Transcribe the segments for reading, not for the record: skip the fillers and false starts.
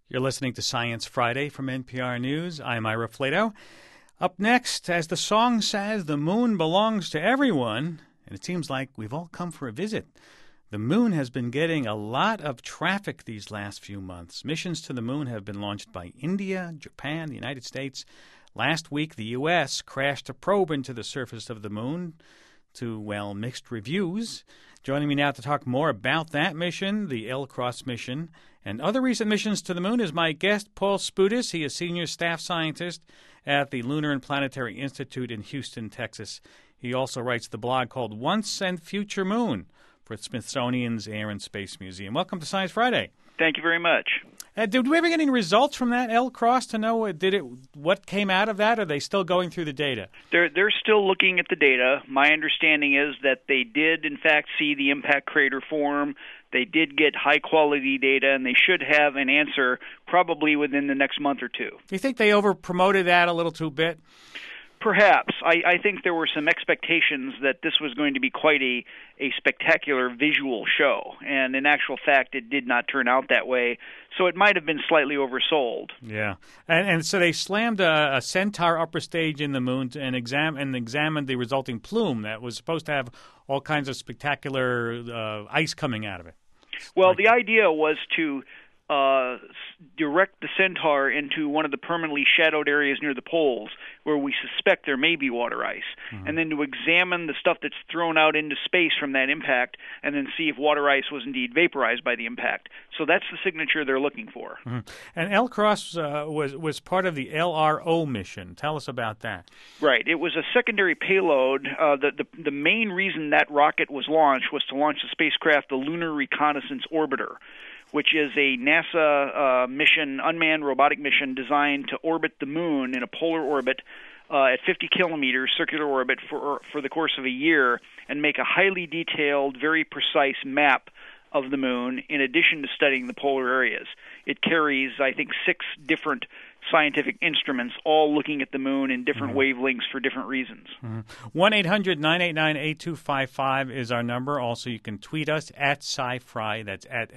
You're listening to Science Friday from NPR News. I'm Ira Flato. Up next, as the song says, the moon belongs to everyone, and it seems like we've all come for a visit. The moon has been getting a lot of traffic these last few months. Missions to the moon have been launched by India, Japan, the United States. Last week, the U.S. crashed a probe into the surface of the moon to, mixed reviews. Joining me now to talk more about that mission, the LCROSS mission, and other recent missions to the moon is my guest, Paul Spudis. He is Senior Staff Scientist at the Lunar and Planetary Institute in Houston, Texas. He also writes the blog called Once and Future Moon for Smithsonian's Air and Space Museum. Welcome to Science Friday. Thank you very much. Did we ever get any results from that LCROSS to know what came out of that? Or are they still going through the data? They're still looking at the data. My understanding is that they did, in fact, see the impact crater form. They did get high-quality data, and they should have an answer probably within the next month or two. Do you think they over-promoted that a little too bit? Perhaps. I think there were some expectations that this was going to be quite a spectacular visual show, and in actual fact, it did not turn out that way, so it might have been slightly oversold. Yeah, and so they slammed a Centaur upper stage in the moon and examined the resulting plume that was supposed to have all kinds of spectacular ice coming out of it. Well, the idea was to direct the Centaur into one of the permanently shadowed areas near the poles where we suspect there may be water ice, and then to examine the stuff that's thrown out into space from that impact and then see if water ice was indeed vaporized by the impact. So that's the signature they're looking for. And LCROSS was part of the LRO mission. Tell us about that. Right. It was a secondary payload. The main reason that rocket was launched was to launch the spacecraft, the Lunar Reconnaissance Orbiter, which is a NASA mission, unmanned robotic mission designed to orbit the moon in a polar orbit at 50 kilometers, circular orbit, for the course of a year, and make a highly detailed, very precise map of the moon in addition to studying the polar areas. It carries, I think, 6 different scientific instruments, all looking at the moon in different wavelengths for different reasons. 1-800-989-8255 is our number. Also, you can tweet us at SciFri. That's at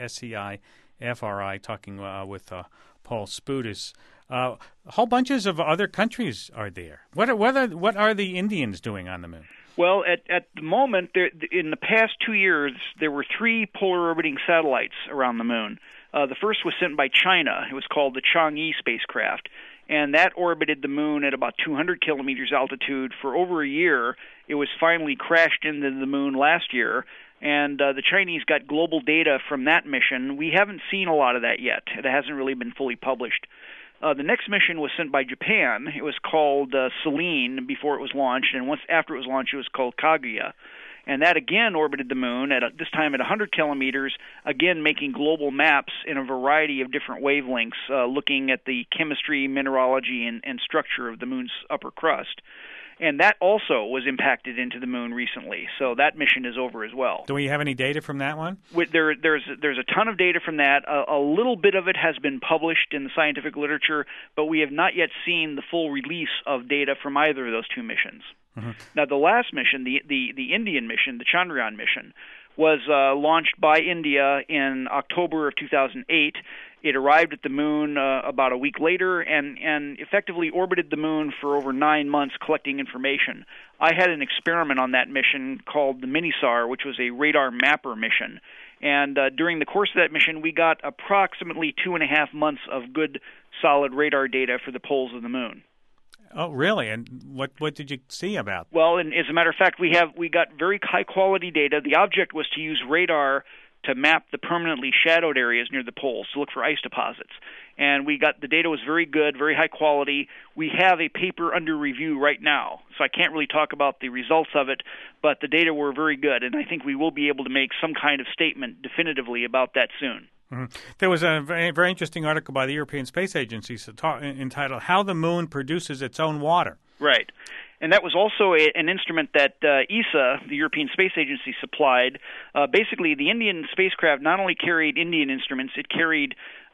SCIFRI, talking with Paul Spudis. Whole bunches of other countries are there. What are the Indians doing on the moon? Well, at the moment, in the past 2 years, there were 3 polar orbiting satellites around the moon. The first was sent by China. It was called the Chang'e spacecraft, and that orbited the moon at about 200 kilometers altitude for over a year. It was finally crashed into the moon last year, and the Chinese got global data from that mission. We haven't seen a lot of that yet. It hasn't really been fully published. The next mission was sent by Japan. It was called Selene before it was launched, and once after it was launched, it was called Kaguya. And that again orbited the moon, this time at 100 kilometers, again making global maps in a variety of different wavelengths, looking at the chemistry, mineralogy, and structure of the moon's upper crust. And that also was impacted into the moon recently, so that mission is over as well. Do we have any data from that one? There's a ton of data from that. A little bit of it has been published in the scientific literature, but we have not yet seen the full release of data from either of those 2 missions. Now, the last mission, the Indian mission, the Chandrayaan mission, was launched by India in October of 2008. It arrived at the moon about a week later and effectively orbited the moon for over 9 months collecting information. I had an experiment on that mission called the MINISAR, which was a radar mapper mission. And during the course of that mission, we got approximately 2.5 months of good, solid radar data for the poles of the moon. Oh, really? And what did you see about? Well, and as a matter of fact, we got very high-quality data. The object was to use radar to map the permanently shadowed areas near the poles to look for ice deposits. And the data was very good, very high quality. We have a paper under review right now, so I can't really talk about the results of it, but the data were very good, and I think we will be able to make some kind of statement definitively about that soon. There was a very, very interesting article by the European Space Agency entitled "How the Moon Produces Its Own Water." Right. And that was also an instrument that ESA, the European Space Agency, supplied. Basically, the Indian spacecraft not only carried Indian instruments, it carried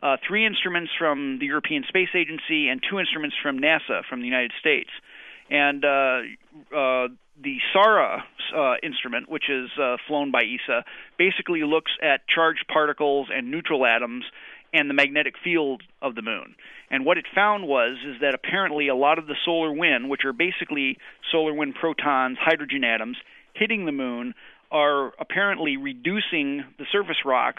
3 instruments from the European Space Agency and 2 instruments from NASA, from the United States. And the SARA instrument, which is flown by ESA, basically looks at charged particles and neutral atoms and the magnetic field of the moon. And what it found is that apparently a lot of the solar wind, which are basically solar wind protons, hydrogen atoms, hitting the moon, are apparently reducing the surface rocks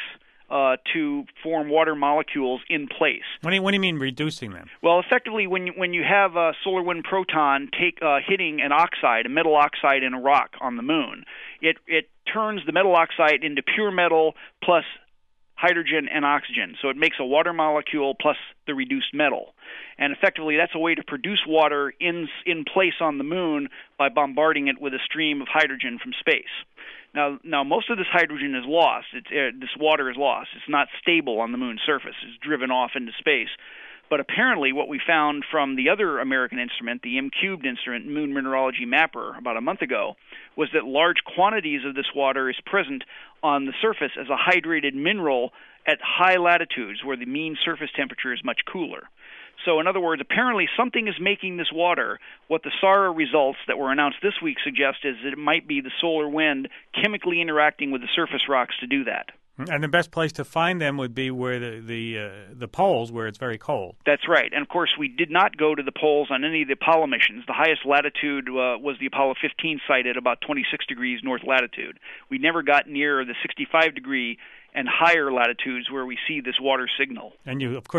to form water molecules in place. What do you mean reducing them? Well, effectively, when you have a solar wind proton hitting an oxide, a metal oxide in a rock on the moon, it turns the metal oxide into pure metal plus hydrogen and oxygen. So it makes a water molecule plus the reduced metal. And effectively, that's a way to produce water in place on the moon by bombarding it with a stream of hydrogen from space. Now, most of this hydrogen is lost. This water is lost. It's not stable on the moon's surface. It's driven off into space. But apparently what we found from the other American instrument, the M-cubed instrument, Moon Mineralogy Mapper, about a month ago, was that large quantities of this water is present on the surface as a hydrated mineral at high latitudes where the mean surface temperature is much cooler. So in other words, apparently something is making this water. What the SARA results that were announced this week suggest is that it might be the solar wind chemically interacting with the surface rocks to do that. And the best place to find them would be where the poles, where it's very cold. That's right. And, of course, we did not go to the poles on any of the Apollo missions. The highest latitude was the Apollo 15 site at about 26 degrees north latitude. We never got near the 65-degree and higher latitudes where we see this water signal. And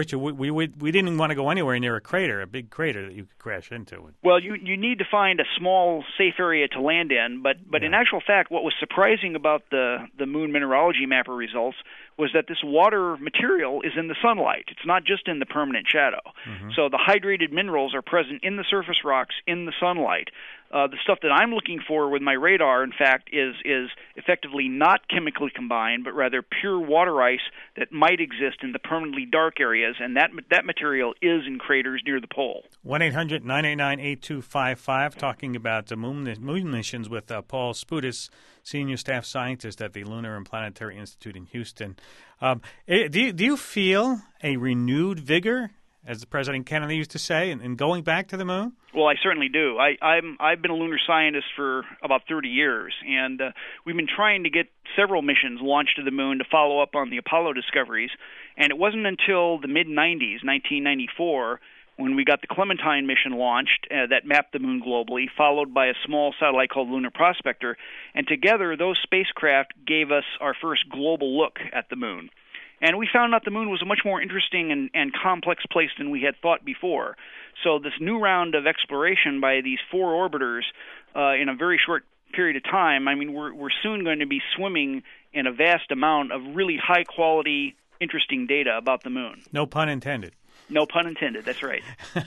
we didn't want to go anywhere near a crater, a big crater that you could crash into. Well, you need to find a small, safe area to land in. But in actual fact, what was surprising about the Moon Mineralogy Mapper results was that this water material is in the sunlight. It's not just in the permanent shadow. Mm-hmm. So the hydrated minerals are present in the surface rocks in the sunlight. The stuff that I'm looking for with my radar, in fact, is effectively not chemically combined, but rather pure water ice that might exist in the permanently dark areas, and that material is in craters near the pole. 1-800-989-8255, talking about the moon missions with Paul Spudis, Senior Staff Scientist at the Lunar and Planetary Institute in Houston. Do you feel a renewed vigor, as President Kennedy used to say, in going back to the moon? Well, I certainly do. I've been a lunar scientist for about 30 years, and we've been trying to get several missions launched to the moon to follow up on the Apollo discoveries. And it wasn't until the mid-90s, 1994, when we got the Clementine mission launched that mapped the moon globally, followed by a small satellite called Lunar Prospector. And together, those spacecraft gave us our first global look at the moon. And we found out the moon was a much more interesting and complex place than we had thought before. So this new round of exploration by these 4 orbiters in a very short period of time, I mean, we're soon going to be swimming in a vast amount of really high-quality, interesting data about the moon. No pun intended. No pun intended. That's right.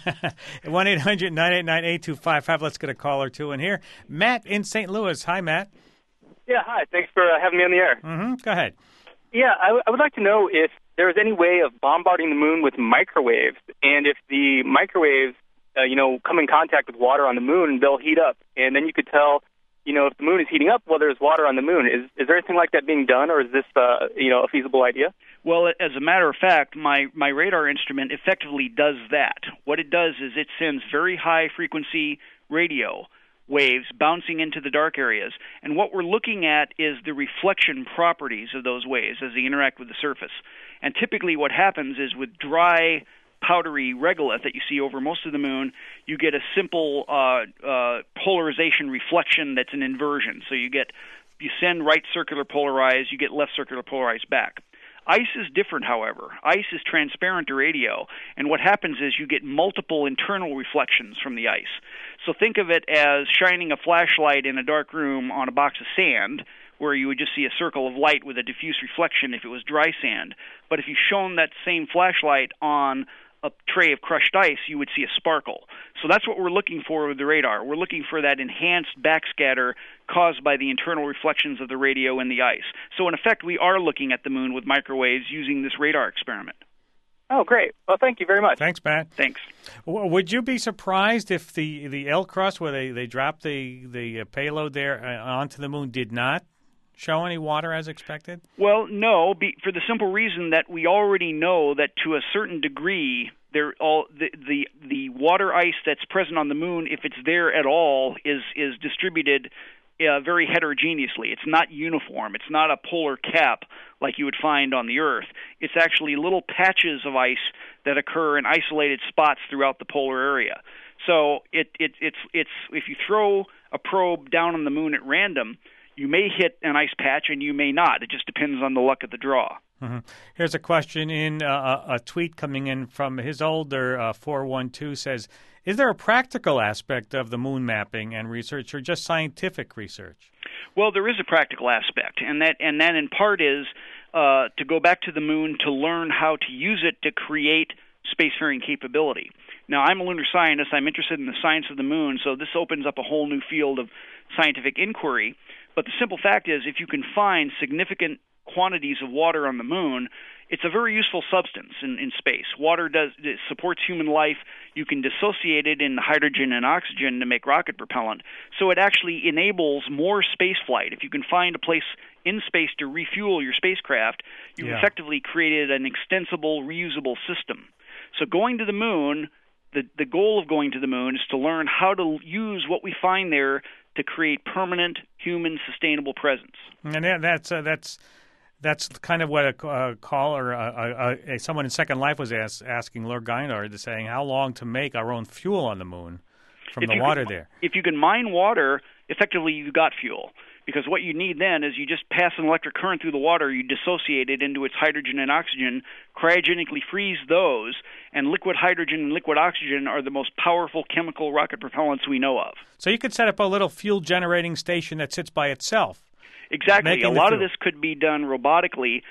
1-800-989-8255. Let's get a call or two in here. Matt in St. Louis. Hi, Matt. Yeah, hi. Thanks for having me on the air. Mm-hmm. Go ahead. Yeah, I would like to know if there's any way of bombarding the moon with microwaves, and if the microwaves, come in contact with water on the moon, they'll heat up, and then you could tell, if the moon is heating up, well, there's water on the moon. Is there anything like that being done, or is this, a feasible idea? Well, as a matter of fact, my radar instrument effectively does that. What it does is it sends very high-frequency radio waves bouncing into the dark areas. And what we're looking at is the reflection properties of those waves as they interact with the surface. And typically what happens is with dry, powdery regolith that you see over most of the moon, you get a simple polarization reflection that's an inversion. So you send right circular polarized, you get left circular polarized back. Ice is different, however. Ice is transparent to radio, and what happens is you get multiple internal reflections from the ice. So think of it as shining a flashlight in a dark room on a box of sand, where you would just see a circle of light with a diffuse reflection if it was dry sand. But if you shone that same flashlight on a tray of crushed ice, you would see a sparkle. So that's what we're looking for with the radar. We're looking for that enhanced backscatter caused by the internal reflections of the radio and the ice. So in effect, we are looking at the moon with microwaves using this radar experiment. Oh, great. Well, thank you very much. Thanks, Matt. Thanks. Would you be surprised if the L-Crust, where they dropped the payload there onto the moon, did not show any water as expected? Well, no, for the simple reason that we already know that to a certain degree, the water ice that's present on the moon, if it's there at all, is distributed very heterogeneously. It's not uniform. It's not a polar cap like you would find on the Earth. It's actually little patches of ice that occur in isolated spots throughout the polar area. So it's if you throw a probe down on the moon at random, you may hit an ice patch and you may not. It just depends on the luck of the draw. Mm-hmm. Here's a question in a tweet coming in from his older 412 says, is there a practical aspect of the moon mapping and research or just scientific research? Well, there is a practical aspect, and that in part is to go back to the moon to learn how to use it to create spacefaring capability. Now, I'm a lunar scientist. I'm interested in the science of the moon, so this opens up a whole new field of scientific inquiry. But the simple fact is, if you can find significant quantities of water on the moon, it's a very useful substance in space. Water it supports human life. You can dissociate it in hydrogen and oxygen to make rocket propellant. So it actually enables more space flight. If you can find a place in space to refuel your spacecraft, you've effectively created an extensible, reusable system. So going to the moon, the goal of going to the moon is to learn how to use what we find there to create permanent human sustainable presence. And that's kind of what a caller, someone in Second Life was asking Lord Guinard, saying how long to make our own fuel on the moon from the water there. If you can mine water, effectively you've got fuel. Because what you need then is you just pass an electric current through the water, you dissociate it into its hydrogen and oxygen, cryogenically freeze those, and liquid hydrogen and liquid oxygen are the most powerful chemical rocket propellants we know of. So you could set up a little fuel generating station that sits by itself. Exactly. A lot of this could be done robotically,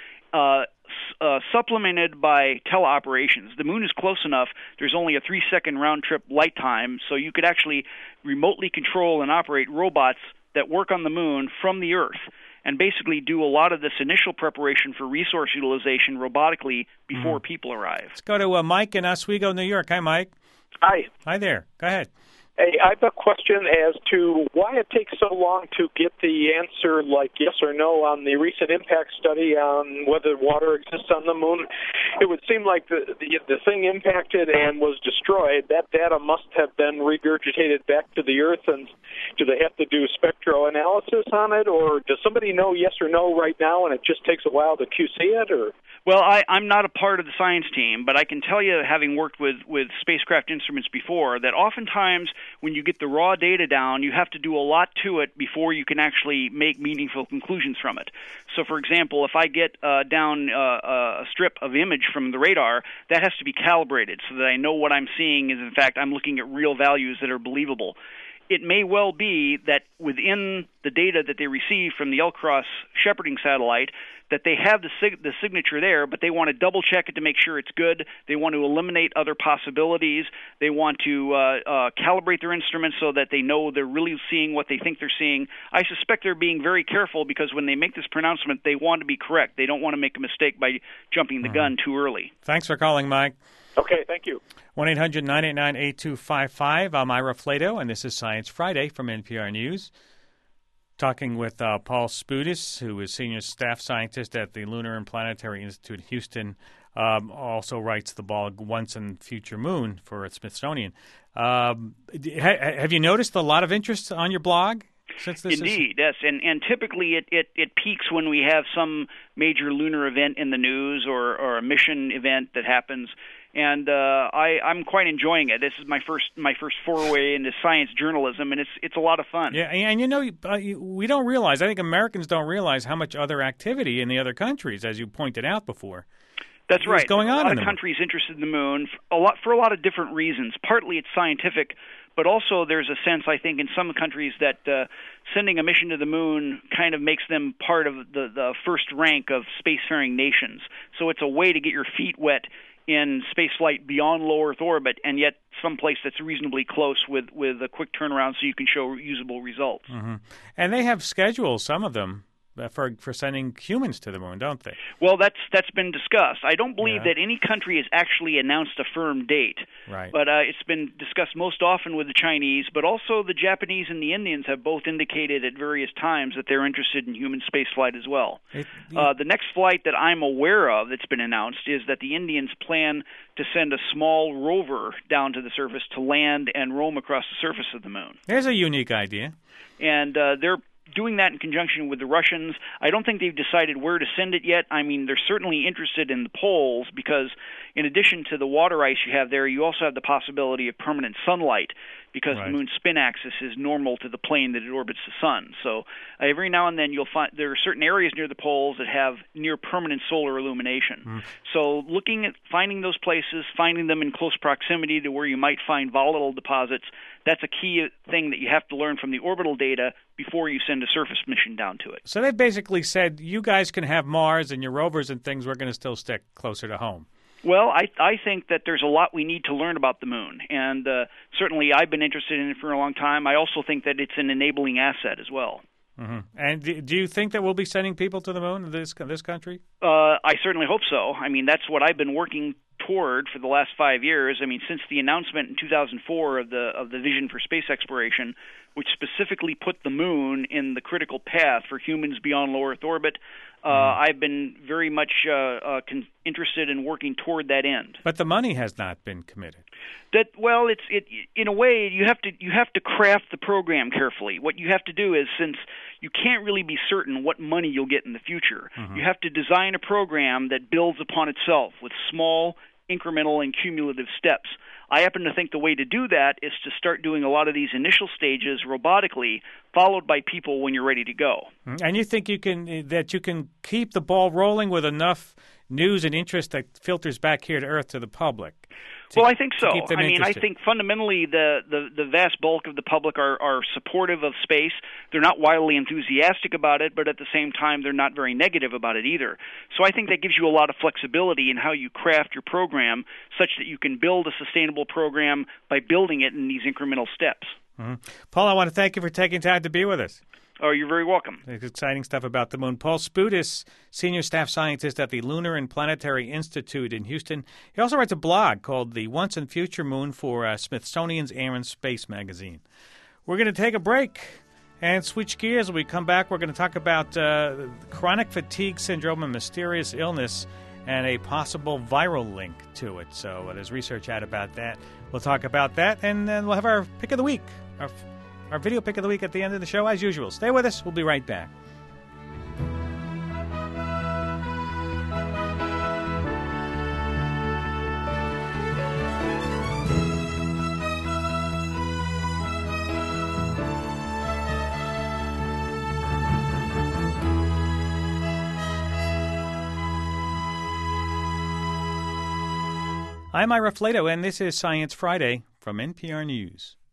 supplemented by teleoperations. The moon is close enough. There's only a 3-second round-trip light time, so you could actually remotely control and operate robots that work on the moon from the Earth and basically do a lot of this initial preparation for resource utilization robotically before people arrive. Let's go to Mike in Oswego, New York. Hi, Mike. Hi. Hi there. Go ahead. Hey, I have a question as to why it takes so long to get the answer, like yes or no, on the recent impact study on whether water exists on the moon. It would seem like the thing impacted and was destroyed. That data must have been regurgitated back to the Earth, and do they have to do spectroanalysis on it, or does somebody know yes or no right now, and it just takes a while to QC it, or? Well, I'm not a part of the science team, but I can tell you, having worked with spacecraft instruments before, that oftentimes when you get the raw data down, you have to do a lot to it before you can actually make meaningful conclusions from it. So, for example, if I get down a strip of image from the radar, that has to be calibrated so that I know what I'm seeing is, in fact, I'm looking at real values that are believable. It may well be that within the data that they receive from the LCROSS shepherding satellite, that they have the signature there, but they want to double-check it to make sure it's good. They want to eliminate other possibilities. They want to calibrate their instruments so that they know they're really seeing what they think they're seeing. I suspect they're being very careful because when they make this pronouncement, they want to be correct. They don't want to make a mistake by jumping the gun too early. Thanks for calling, Mike. Okay, thank you. 1-800-989-8255. I'm Ira Flato, and this is Science Friday from NPR News. Talking with Paul Spudis, who is Senior Staff Scientist at the Lunar and Planetary Institute in Houston, also writes the blog Once and Future Moon for Smithsonian. Have you noticed a lot of interest on your blog? Indeed, yes, and typically it peaks when we have some major lunar event in the news or a mission event that happens, and I'm quite enjoying it. This is my first foray into science journalism, and it's a lot of fun. Yeah, and we don't realize. I think Americans don't realize how much other activity in the other countries, as you pointed out before. That's right. What's going on? A lot of countries interested in the moon for a lot of different reasons. Partly it's scientific, but also there's a sense, I think, in some countries that sending a mission to the moon kind of makes them part of the first rank of spacefaring nations. So it's a way to get your feet wet in spaceflight beyond low Earth orbit, and yet someplace that's reasonably close with a quick turnaround so you can show usable results. Mm-hmm. And they have schedules, some of them, for sending humans to the moon, don't they? Well, that's been discussed. I don't believe that any country has actually announced a firm date. Right. But it's been discussed most often with the Chinese, but also the Japanese and the Indians have both indicated at various times that they're interested in human spaceflight as well. The next flight that I'm aware of that's been announced is that the Indians plan to send a small rover down to the surface to land and roam across the surface of the moon. There's a unique idea. And doing that in conjunction with the Russians. I don't think they've decided where to send it yet. I mean, they're certainly interested in the poles because in addition to the water ice you have there, you also have the possibility of permanent sunlight because the moon's spin axis is normal to the plane that it orbits the sun. So every now and then you'll find there are certain areas near the poles that have near permanent solar illumination. So looking at finding those places, finding them in close proximity to where you might find volatile deposits, that's a key thing that you have to learn from the orbital data before you send a surface mission down to it. So they've basically said, you guys can have Mars and your rovers and things, we're going to still stick closer to home. Well, I think that there's a lot we need to learn about the moon, and certainly I've been interested in it for a long time. I also think that it's an enabling asset as well. And do you think that we'll be sending people to the moon in this country? I certainly hope so. I mean, that's what I've been working toward for the last 5 years. I mean, since the announcement in 2004 of the Vision for Space Exploration, which specifically put the moon in the critical path for humans beyond low Earth orbit, I've been very much interested in working toward that end. But the money has not been committed. It's in a way you have to craft the program carefully. What you have to do is, since you can't really be certain what money you'll get in the future, you have to design a program that builds upon itself with small, incremental, and cumulative steps. I happen to think the way to do that is to start doing a lot of these initial stages robotically, followed by people when you're ready to go. And you think you can keep the ball rolling with enough news and interest that filters back here to Earth to the public? Well, I think so. I mean, I think fundamentally the vast bulk of the public are supportive of space. They're not wildly enthusiastic about it, but at the same time, they're not very negative about it either. So I think that gives you a lot of flexibility in how you craft your program such that you can build a sustainable program by building it in these incremental steps. Paul, I want to thank you for taking time to be with us. Oh, you're very welcome. There's exciting stuff about the moon. Paul Spudis, Senior Staff Scientist at the Lunar and Planetary Institute in Houston. He also writes a blog called The Once and Future Moon for Smithsonian's Air and Space magazine. We're going to take a break and switch gears. When we come back, we're going to talk about chronic fatigue syndrome, a mysterious illness, and a possible viral link to it. So there's research out about that. We'll talk about that, and then we'll have our pick of the week, our video pick of the week at the end of the show, as usual. Stay with us. We'll be right back. I'm Ira Flato, and this is Science Friday from NPR News.